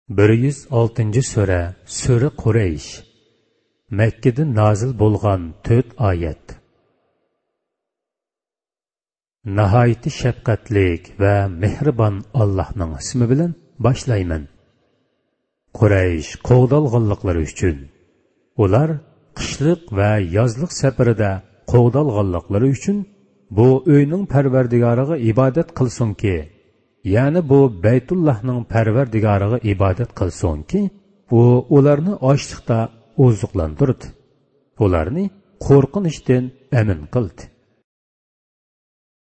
106 sura Sura Quraysh. Mekkede nazil bo'lgan 4 oyat. Nahayati shafqatlik va mehribon Allohning ismi bilan boshlayman. Quraysh qo'g'dalg'anliklari uchun. Ular qishliq va yozliq safarida qo'g'dalg'anliklari uchun bu uyning Parvardigoriga ibodat qilsinki, ya'ni bu Baytullahning Parvardigoriga ibodat qilsinki, u ularni ochliqda oziqlantirdi. Ularni qo'rqinishdan amin qildi.